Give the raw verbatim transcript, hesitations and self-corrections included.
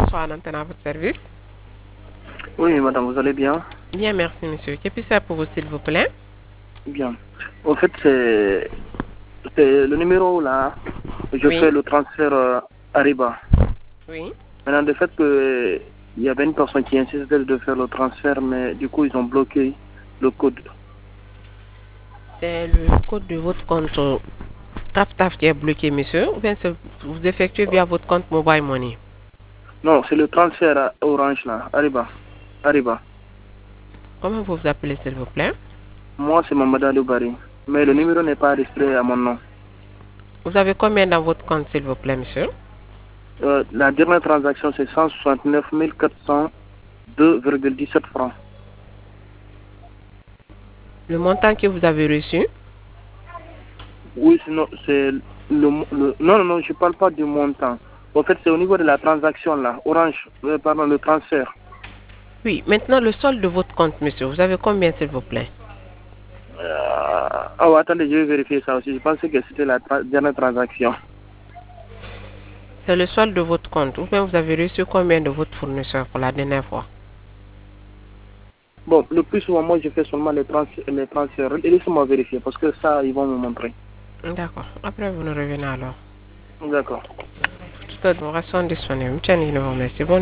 bonsoir, Nantan à votre service. Oui, madame, vous allez bien? Bien, merci, monsieur. Que puis-je faire pour vous, s'il vous plaît? Bien. En fait, c'est c'est le numéro là. Je Oui. fais le transfert euh, Ariba. Oui. Maintenant, le fait que il y avait une personne qui insistait de faire le transfert, mais du coup, ils ont bloqué le code. C'est le code de votre compte euh, TapTap qui est bloqué, monsieur, ou bien c'est- vous effectuez via votre compte Mobile Money? Non, c'est le transfert à Orange là, Ariba. Ariba. Comment vous vous appelez, s'il vous plaît? Moi, c'est Mamadou Bari. Mais le numéro n'est pas enregistré à mon nom. Vous avez combien dans votre compte, s'il vous plaît, monsieur? Euh, la dernière transaction, c'est cent soixante-neuf mille quatre cent deux virgule dix-sept francs. Le montant que vous avez reçu? Oui, sinon, c'est le, le... Non, non, non, je ne parle pas du montant. En fait, c'est au niveau de la transaction, là. Orange, euh, pardon, le transfert. Oui. Maintenant, le solde de votre compte, monsieur, vous avez combien, s'il vous plaît? Euh... Oh, attendez, je vais vérifier ça aussi. Je pensais que c'était la tra... dernière transaction. C'est le solde de votre compte, ou bien vous avez reçu combien de votre fournisseur pour la dernière fois? Bon, le plus souvent, moi, je fais seulement les, trans... les transferts. Et laissez-moi vérifier, parce que ça, ils vont me montrer. D'accord. Après, vous nous revenez alors. D'accord. Toutes les informations disponibles. Tiens, merci. Bonne